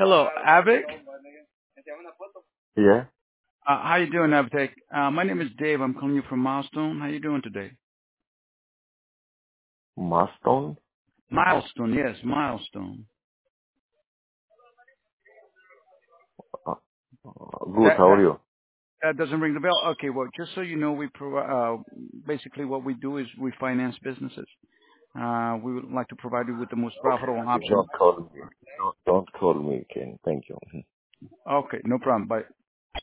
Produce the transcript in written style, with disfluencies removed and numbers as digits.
Hello, Avik. Yeah, How you doing, Avik? My name is Dave. I'm calling you from Milestone. How you doing today? Milestone. Milestone, yes, Milestone. Uh, Good. That How are that you? that doesn't ring the bell. Okay, well, just so you know, we provide. Basically, what we do is we finance businesses. We would like to provide you with the most profitable Okay, please option. don't call me. Don't call me, Ken. Thank you. Okay, no problem. Bye.